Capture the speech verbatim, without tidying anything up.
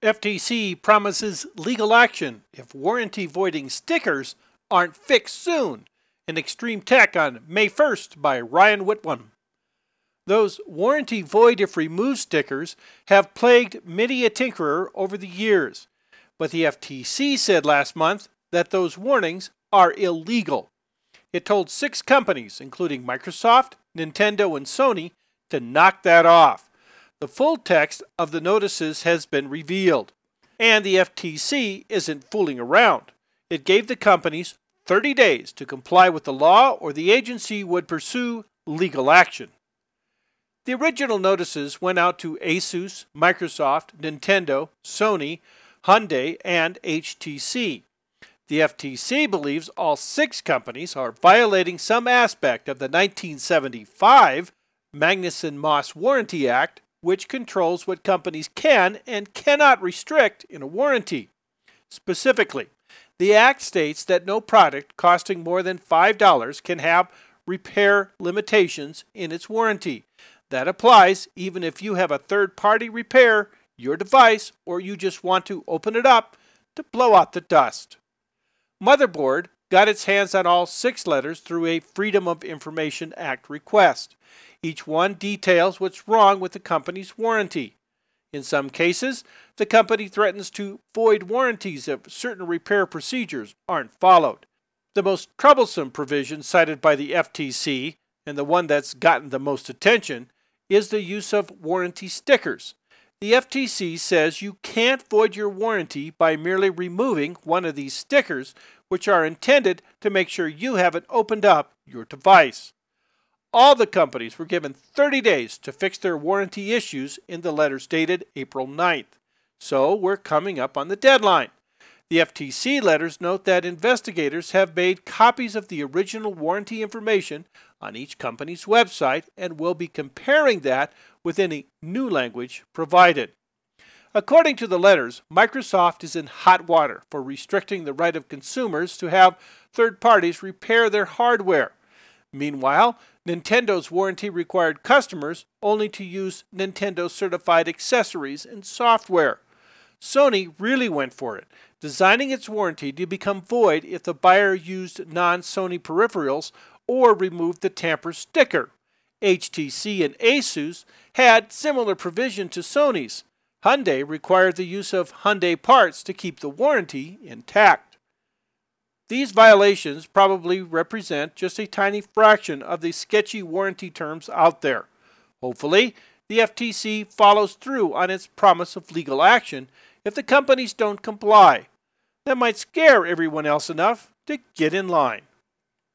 F T C promises legal action if warranty voiding stickers aren't fixed soon. In Extreme Tech on May first by Ryan Whitlam. Those warranty void if removed stickers have plagued many a tinkerer over the years, but the F T C said last month that those warnings are illegal. It told six companies, including Microsoft, Nintendo, and Sony, to knock that off. The full text of the notices has been revealed, and the F T C isn't fooling around. It gave the companies thirty days to comply with the law or the agency would pursue legal action. The original notices went out to Asus, Microsoft, Nintendo, Sony, Hyundai, and H T C. The F T C believes all six companies are violating some aspect of the nineteen seventy-five Magnuson-Moss Warranty Act, which controls what companies can and cannot restrict in a warranty. Specifically, the Act states that no product costing more than five dollars can have repair limitations in its warranty. That applies even if you have a third-party repair your device or you just want to open it up to blow out the dust. Motherboard got its hands on all six letters through a Freedom of Information Act request. Each one details what's wrong with the company's warranty. In some cases, the company threatens to void warranties if certain repair procedures aren't followed. The most troublesome provision cited by the F T C, and the one that's gotten the most attention, is the use of warranty stickers. The F T C says you can't void your warranty by merely removing one of these stickers, which are intended to make sure you haven't opened up your device. All the companies were given thirty days to fix their warranty issues in the letters dated April ninth. So we're coming up on the deadline. The F T C letters note that investigators have made copies of the original warranty information on each company's website and will be comparing that with any new language provided. According to the letters, Microsoft is in hot water for restricting the right of consumers to have third parties repair their hardware. Meanwhile, Nintendo's warranty required customers only to use Nintendo-certified accessories and software. Sony really went for it, designing its warranty to become void if the buyer used non-Sony peripherals or removed the tamper sticker. H T C and Asus had similar provision to Sony's. Hyundai required the use of Hyundai parts to keep the warranty intact. These violations probably represent just a tiny fraction of the sketchy warranty terms out there. Hopefully, the F T C follows through on its promise of legal action if the companies don't comply. That might scare everyone else enough to get in line.